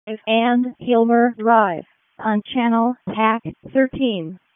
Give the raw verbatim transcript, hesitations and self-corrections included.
and Hilmer Drive on channel P A C thirteen.